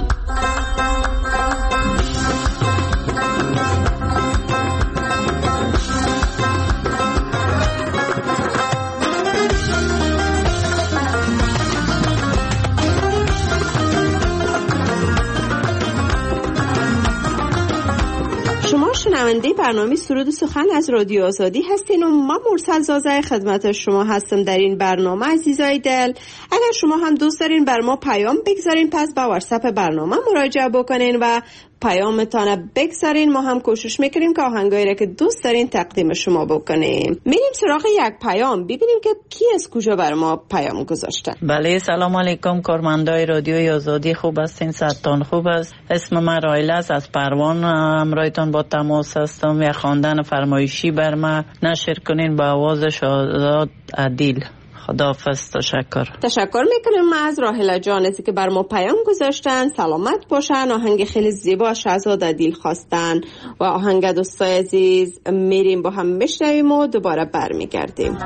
شنونده برنامه سرود و سخن از رادیو آزادی هستین و من مرسل زازه خدمت شما هستم در این برنامه. عزیزای دل، اگر شما هم دوست دارین بر ما پیام بگذارین پس با واتساپ برنامه مراجعه بکنین و پیامتان بگذارین. ما هم کوشش میکنیم که آهنگایی را که دوست دارین تقدیم شما بکنیم. میریم سراغ یک پیام ببینیم که کی از کجا بر ما پیام گذاشته. بله، سلام علیکم کارمندای رادیوی آزادی، خوب هستین؟ صحتان خوب است؟ اسم من رایله است، از پروان همراهتان با تماس هستم. یا خواندن فرمایشی بر ما نشر کنین با آواز شاداد عدیل. خداحافظ. تشکر تشکر میکنم از راهله جان از که بر ما پیام گذاشتن. سلامت باشن. آهنگ خیلی زیبا شهزاد عدیل خواستن و آهنگ دوستای عزیز میریم با هم بشنویم و دوباره برمیگردیم.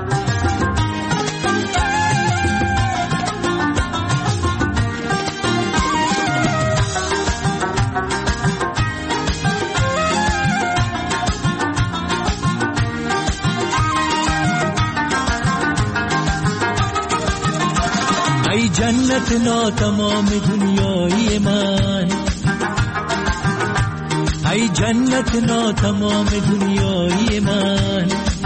ای جنت ناتمام دنیای من، ای جنت ناتمام دنیای من،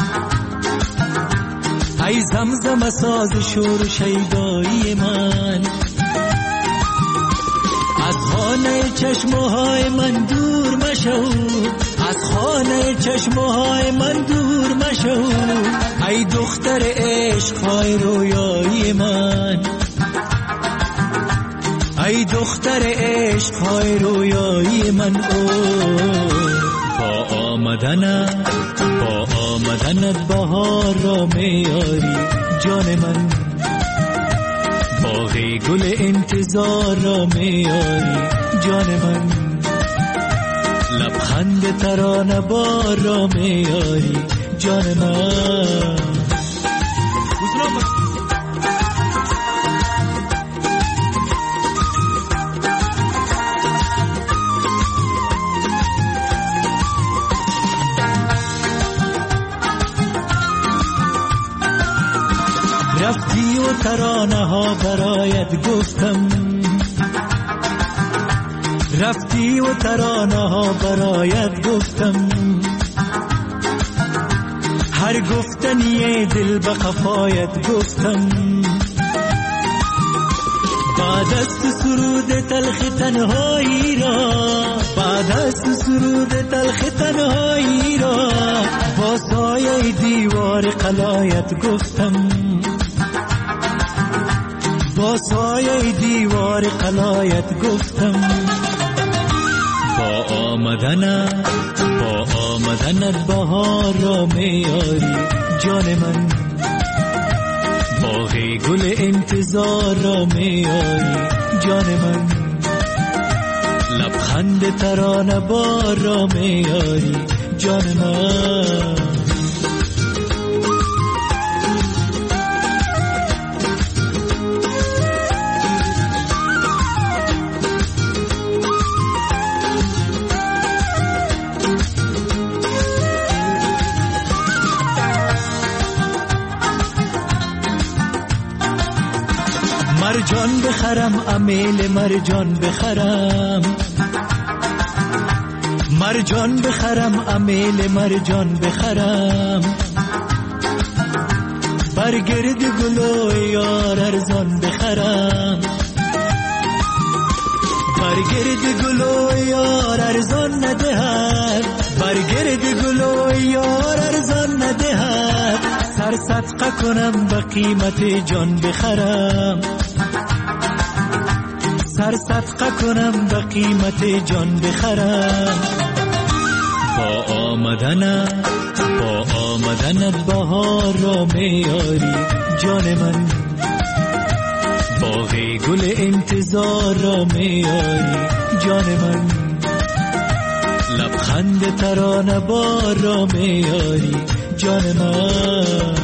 ای زمزم ساز شور شیدایی من، از خانه چشمهای من دور مشو، از خانه چشمهای من دور مشو، ای دختر عشق های رویایی من، ای دختر عشق های رویایی من. او با آمدنت با آمدنت بهار را میاری جان من، باغی گل انتظار را میاری جان من، لبخند ترانه بار را میاری جان من. رفتی و ترانه ها برایت گفتم، رفتی و ترانه ها برایت گفتم، هر گفتنی دل به قفایت گفتم، بعد از تو سرود تلخ تنهایی را، بعد از تو سرود تلخ تنهایی را با سایه دیوار قلایت گفتم، با سایه دیوار قلایت گفتم. با آمدنت با آمدنت بهار را میاری جان من، باغ گل انتظار را میاری جان من، لبخند ترانه بار را میاری جان من. مرجان بخرم امیل مرجان بخرم، مرجان بخرم امیل مرجان بخرم، برگرد گلو یار ارزان بخرم، برگرد گلو یار ارزان ندهد، برگرد گلو یار ارزان ندهد، سر صدقه کنم به قیمت جان بخرم، سر صدقه کنم به قیمت جان بخرم. با آمدنت با آمدنت بهار را میاری جان من، باغ گل انتظار را میاری جان من، لبخند ترانه بار را میاری جان من.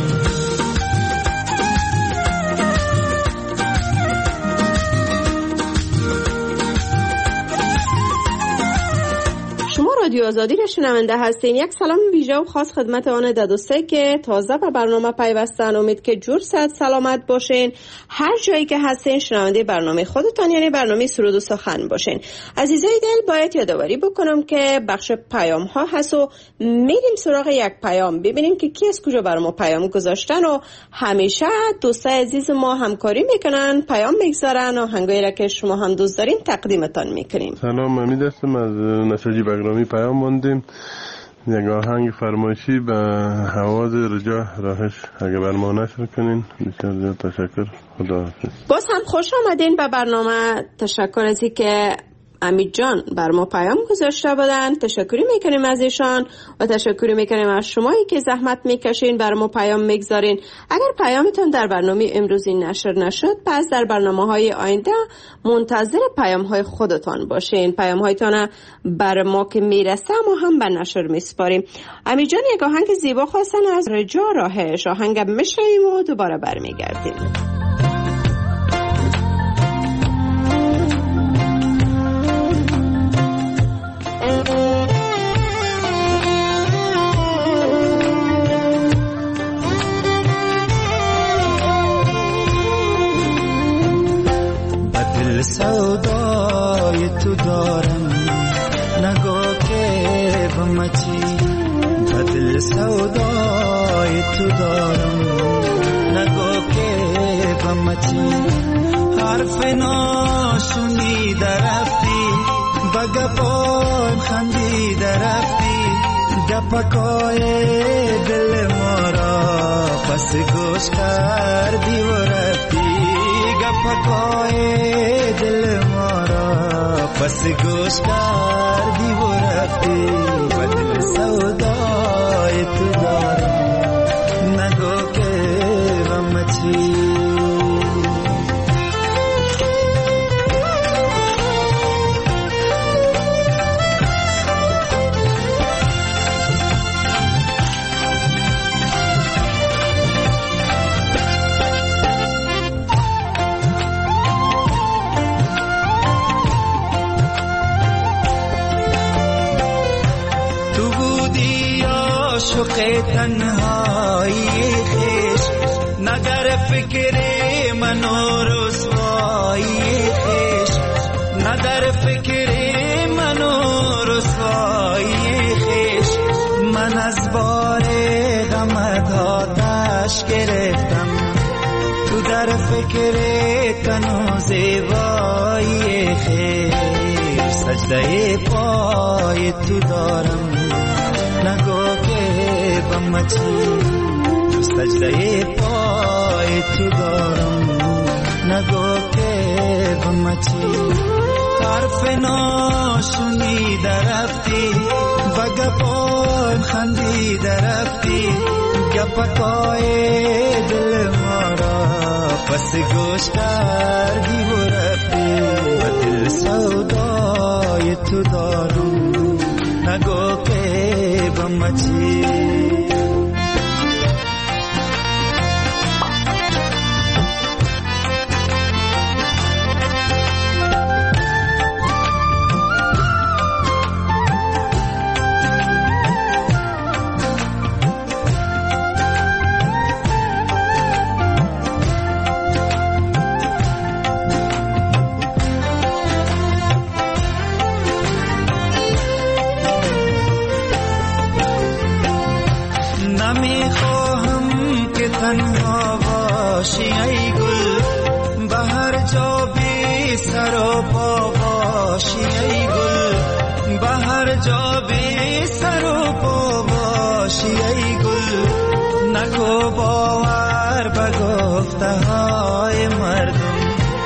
رادیو آزادی را شنونده هستین. یک سلام ویژه و خاص خدمت آن دوستایی که تازه به برنامه پیوستن. امید که جور صحت سلامت باشین، هر جایی که هستین شنونده برنامه خودتان یعنی برنامه سرود و سخن باشین. عزیزای دل، باید یادآوری بکنم که بخش پیام ها هست و میریم سراغ یک پیام ببینیم که کی از کجا برام پیام گذاشتن و همیشه دوستای عزیز ما همکاری میکنن، پیام میگذارن و هنگایی را که شما هم دوست دارین تقدیمتان میکنیم. سلام، امید هستم از نساجی بگرامی. پیام ماندیم یک آهنگ فرمایشی به حواظ رجا راهش اگه بر ما نشر کنین. بسیار زیاد تشکر. خدا حافظ. باز هم خوش آمدین به برنامه. تشکر از اینکه امید جان بر ما پیام گذاشته بودن، تشکری میکنیم از ایشان و تشکری میکنیم از شمایی که زحمت میکشین بر ما پیام میگذارین. اگر پیامتون در برنامه امروزی نشر نشد، پس در برنامه های آینده منتظر پیام های خودتان باشین. پیام هایتان بر ما که میرسه ما هم به نشر میسپاریم. امید جان یک آهنگ زیبا خواستن از رجا راهش، آهنگ میشنویم و دوباره برمیگردیم. سودای تو دارم نگاه که بمچی، بدل سودای تو دارم نگاه که بمچی، حرف ناشونی درفتی بگپایم خندی درفتی، گپکای دل مارا پس گوش کردی و رفتی، گپکای دل مارا پس گوش کردی و رفتی، بدل سودای تو دارم نگو که غمچی. عاشق تنهایی خیش نگر فکر من و رسوایی خیش، ندر فکر من و رسوایی خیش، من از بار غمت آتش گرفتم، تو در فکر تن و زیبایی خیش، سجده پای تو دارم نگو که بمچی، سجده پای تو دارم نگو که بمچی، حرف ناشونی درفتی بگپایم خندی درفتی، گپکای دل مارا پس گوش کردی و رفتی و دل سودای تو دارم نگو که بمچی تنها باشی ای گل بهر جا بی سر و پا باشی ای گل بهر جا بی سر و پا باشی ای گل نکو باور به گفته های مردم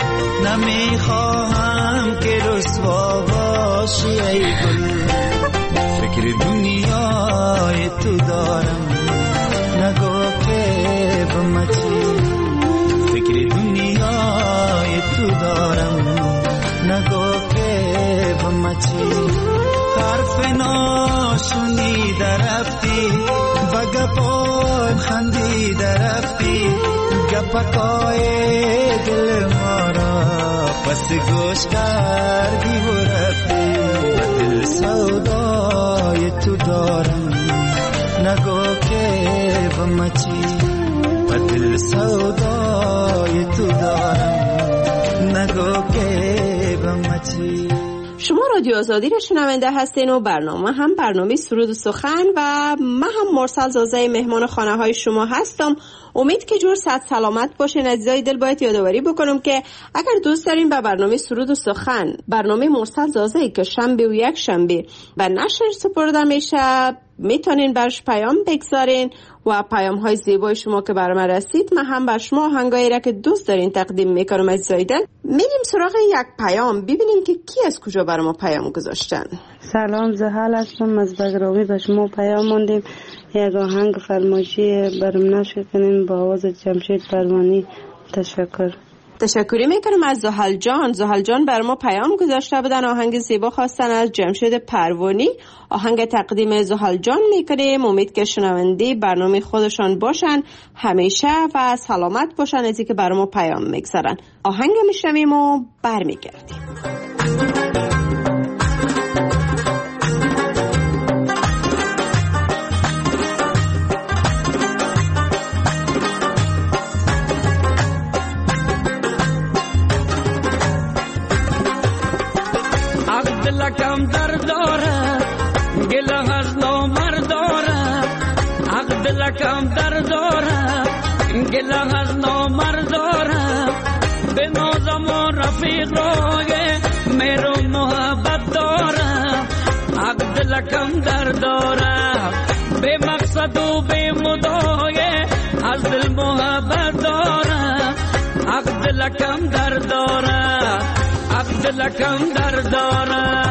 نمیخواهم که رسوا باشی ای گل فکر دنیای تو دارم نگو که بمچی فکر دنیای تو دارم نگو که بمچی حرف ناشونی درفتی و گپان خندی درفتی گپکای دل مارا پس گوش کردی و رفتی و دل سودای تو دارم نگو که بمچی و دل سودای تو دارم نگو که بمچی. شما رادیو آزادی را شنونده هستین و برنامه هم برنامه سرود و سخن و من هم مرسل زازه مهمان خانه های شما هستم. امید که جور صحت سلامت باشین. عزیزای دل باید یادآوری بکنم که اگر دوست دارین به برنامه سرود و سخن برنامه مرسل زازه که شنبه و یک شنبه به نشر سپرده میشه میتونین برش پیام بگذارین و پیام های زیبای شما که برام رسید من هم بر شما آهنگایی را که دوست دارین تقدیم میکنم. عزیزای دل میریم سراغ یک پیام ببینیم که کی از کجا برام پیام گذاشتن. سلام زحل هستم از بگرامی به شما پیام موندیم یک آهنگ فرمایشی برام نشر کنین با آواز جمشید پروانی. تشکر. تشکری میکنم از زحل جان. زحل جان بر ما پیام گذاشته بودن آهنگ زیبا خواستن از جمشید پروانی. آهنگ تقدیم زحل جان میکنیم. امید که شنونده برنامه خودشان باشن همیشه و سلامت باشن از اینکه بر ما پیام میگذارن. آهنگ میشنویم و برمیگردیم. کم در داره گله از نامرد داره حق دل کم در داره گله از نامرد داره به نازم و رفیق راگه میرو محبت داره حق دل کم در داره به مقصد و به مدایه از دل محبت داره حق دل کم در داره دل کم در داره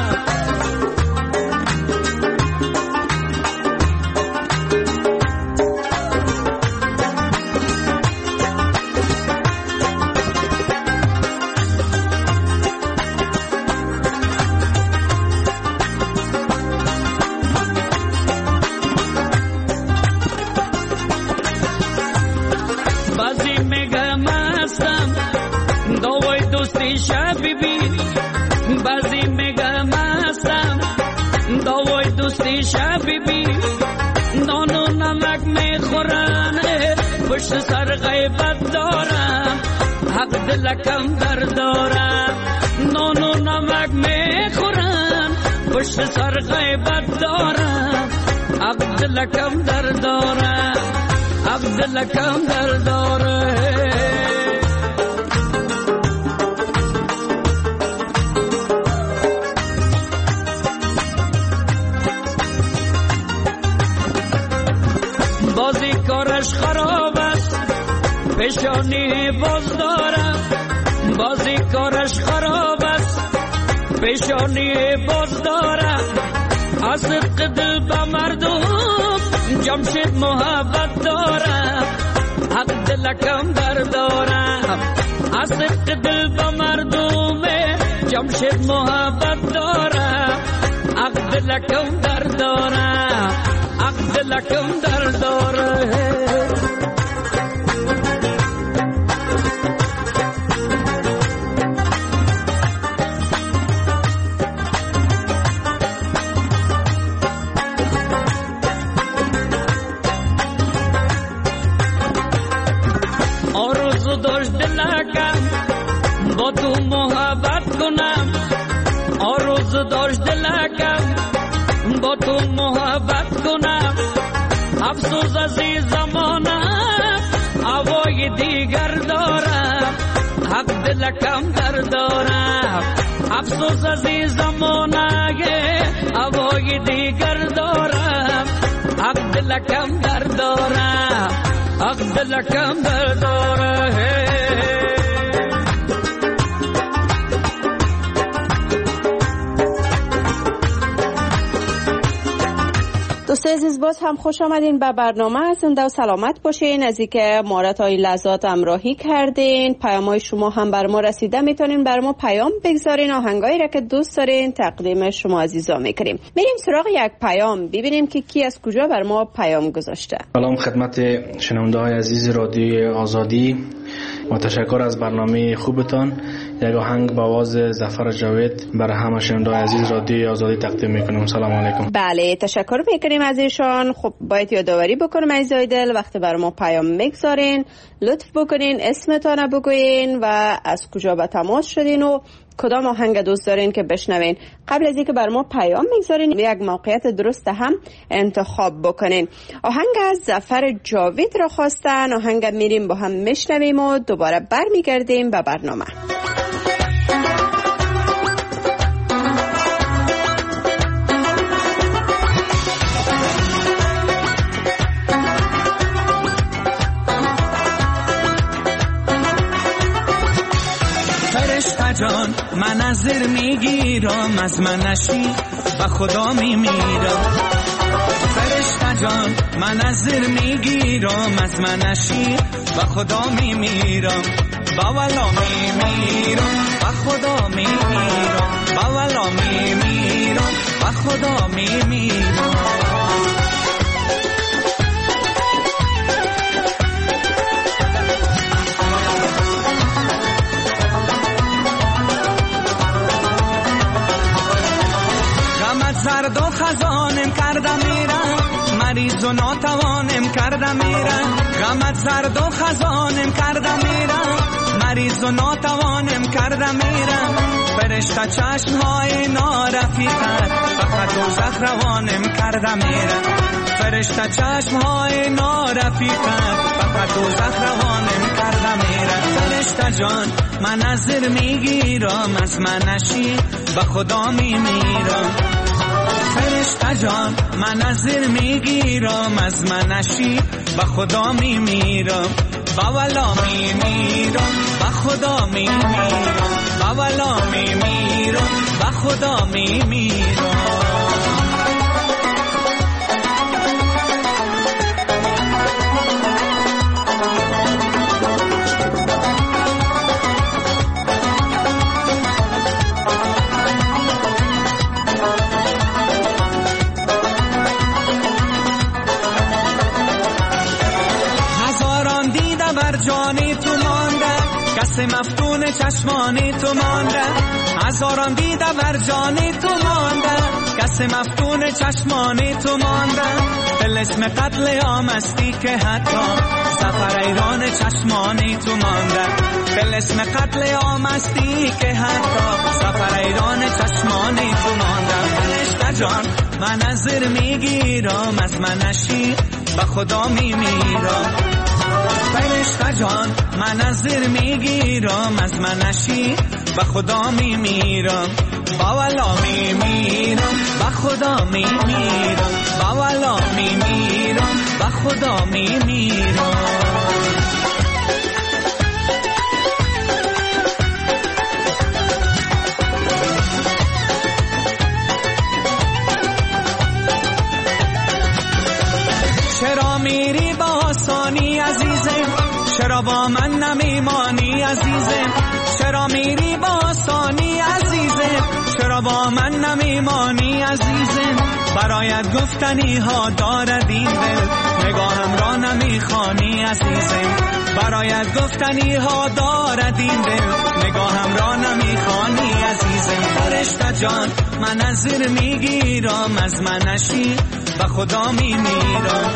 بازی میگم هستم دوای دوستی شبی بی بازی میگم هستم دوای دوستی شبی بی نان و نمک میخورن پشت سر غیبت دارم حق دل کم در دارم نان و نمک میخورن پشت سر غیبت دارم حق دل کم در دارم حق دل کم در دارم. بازی کارش خراب است پیشانی باز دارم بازی کارش خراب است پیشانی باز دارم از صدق دل به مردم جمشید محبت دارم حق دلکم در دارم از صدق دل با مردم جمشید محبت دارم حق دلکم در دارم حق دلکم در دارم با تو محبت کنم آرزو داشت دلکم با تو محبت کنم افسوس از این زمانه هوای دیگر دارم حق دلکم در دارم افسوس از این زمانه هوای دیگر دارم حق دلکم در دارم حق دلکم در دارم دوستان عزیز باز هم خوش آمدین به برنامه. زنده و سلامت باشین. از اینکه ما را تا این لحظات همراهی کردین، پیام‌های شما هم بر ما رسیده، میتونین بر ما پیام بگذارین. آهنگایی را که دوست دارین تقدیم شما عزیزا میکنیم. میریم سراغ یک پیام ببینیم که کی از کجا بر ما پیام گذاشته. سلام خدمت شنونده‌های عزیز رادیوی آزادی، با تشکر از برنامه خوبتان. یک آهنگ با آواز ظفر جاوید برای همه شنونده‌های عزیز رادیوی آزادی تقدیم میکنم. سلام علیکم. بله تشکر میکنیم از ایشان. خب باید یادآوری بکنم عزیزای دل، وقتی بر ما پیام میگذارین لطف بکنین اسمتان بگوین و از کجا به تماس شدین و کدام آهنگ دوست دارین که بشنوین. قبل از اینکه بر ما پیام میگذارین یک موقعیت درست هم انتخاب بکنین. آهنگ از ظفر جاوید را خواستن. آهنگ میریم با هم میشنویم و دوباره برمیگردیم به برنامه. جان من نظر میگیرم از من نشی و خدا میمیرم فرشته جان من نظر میگیرم از من نشی و خدا میمیرم با ولا میمیرم و خدا میمیرم با ولا میمیرم و خدا میمیرم زرد و خزانم کردم میرم مریض و ناتوانم کردم میرم غمت زرد و خزانم کردم میرم مریض و ناتوانم کردم میرم فرشته چشمهای نارفیقت فقط دوزخ روانم کردم میرم فرشته چشمهای نارفیقت فقط دوزخ روانم کردم میرم فرشته جان من نظر میگیرم از من نشی به خدا میمیرم فرشته جان من نظر میگیرم از من نشی به خدا میمیرم با ولا میمیرم با خدا میمیرم با ولا میمیرم با خدا میمیرم کس مفتون چشمانی تو مانده هزاران دیده بر جانی تو مانده کس مفتون چشمانی تو مانده طلسم قتل عامستی که حتی سفر ایران چشمانی تو مانده طلسم قتل عامستی که حتی سفر ایران چشمانی تو مانده فرشته جان من نظر میگیرم از من نشی به خدا میمیرم فرشته جان من نظر میگیرم از من نشی به خدا میمیرم با ولا میمیرم به خدا میمیرم با ولا میمیرم به خدا میمیرم چرا میری با آسانی عزیزم با من نمیمانی عزیزم؟ چرا میری با آسانی عزیزم؟ چرا با من نمیمانی عزیزم؟ برایت گفتنی ها دارد این دل، نگاهم را نمیخوانی عزیزم. برایت گفتنی ها دارد این دل، نگاهم را نمیخوانی عزیزم. فرشته جان من از زیر میگیرم، از منشی و خدا میمیرم.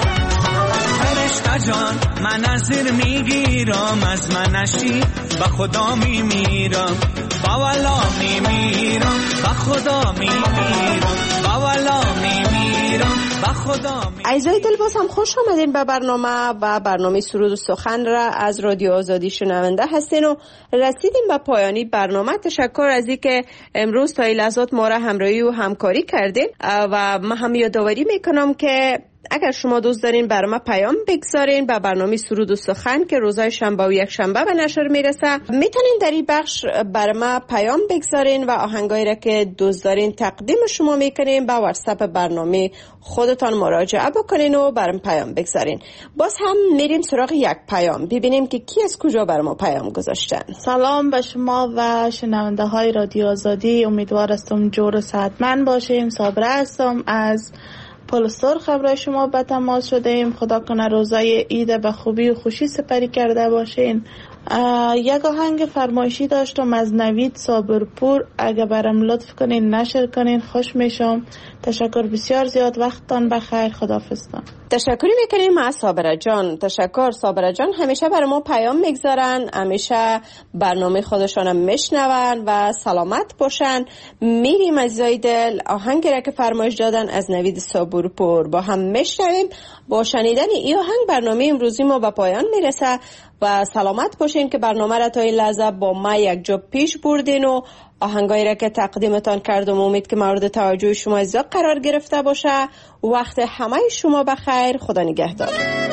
فرشته جان من از زیر میگیرم، از منشی و خدا میمیرم. با والا میمیرم و خدا میمیرم، با والا میمیرم و خدا میمیرم. عزیزای دل باز هم خوش آمدین به برنامه و برنامه سرود و سخن را از رادیو آزادی شنونده هستین و رسیدیم به پایانی برنامه. تشکر از اینکه امروز تا این لحظات ما را همراهی و همکاری کردین و من هم یادآوری میکنم که اگر شما دوست دارین برنامه پیام بگذارین به برنامه سرود و سخن که روزهای شنبه و یک شنبه به نشر میرسه، میتونین در این بخش برنامه پیام بگذارین و آهنگایی را که دوست دارین تقدیم شما میکنین به واتساپ برنامه خودتان مراجعه بکنین و برام پیام بگذارین. باز هم میریم سراغ یک پیام ببینیم که کی از کجا برام پیام گذاشتن. سلام به شما و شنونده های رادیو آزادی، امیدوار هستم جور و صحتمند باشیم. صابره هستم از پلستر خبرای شما به تماس شده ایم. خدا کنه روزای عید به خوبی و خوشی سپری کرده باشین. یک آهنگ فرمایشی داشتم از نوید صابرپور، اگه برام لطف کنین نشر کنین خوش میشم. تشکر بسیار زیاد، وقتتان بخیر، خداحافظتان. تشکری میکنیم از صابره جان. تشکر صابره جان، همیشه برای ما پیام میگذارن، همیشه برنامه خودشانم میشنون و سلامت باشن. میریم عزیزای دل آهنگی را که فرمایش دادن از نوید صابرپور با هم میشنویم. با شنیدن این آهنگ برنامه امروزی ما به پایان میرسه و سلامت باشین که برنامه را تا این لحظه با ما یک جا پیش بردین و آهنگایی را که تقدیمتان کردم امید که مورد توجه شما عزیزا قرار گرفته باشه. وقت همه شما بخیر، خدا نگهدار.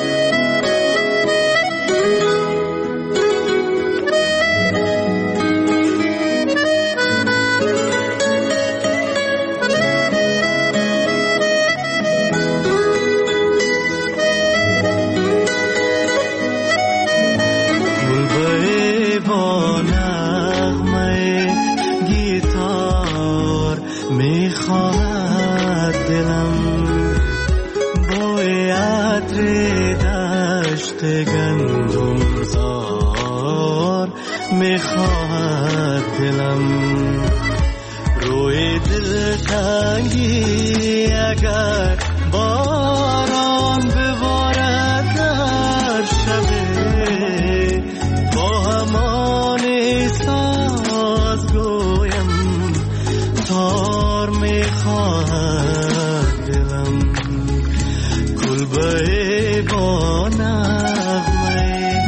گندم زار میخواهد دلم، روی دل تنگی اگر باران ببارد در شبه، با همان ساز گویم تار میخواهد دلم. کلبه با نغمه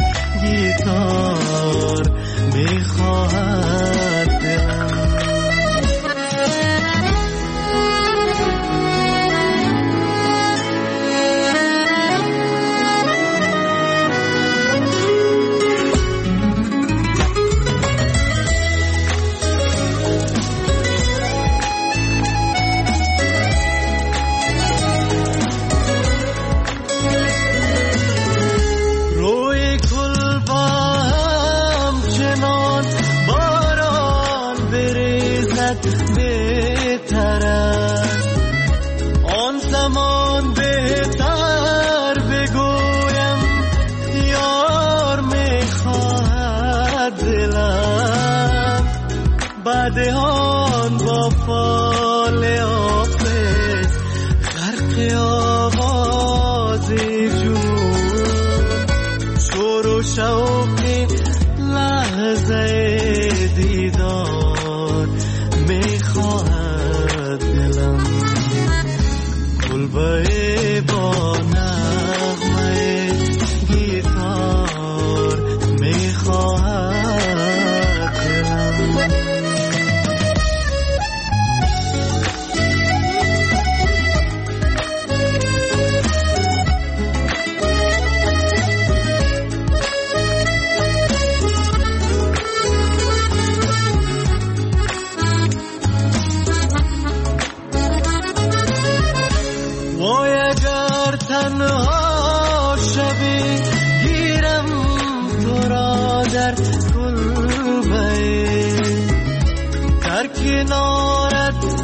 گیتار میخواهد دلم. دهان با فال آفز غرق آواز جنون، شور و شوق لحظه دیدار میخواهد دلم. کلبه با نغمه گیتار میخواهد دلم. تن کنارت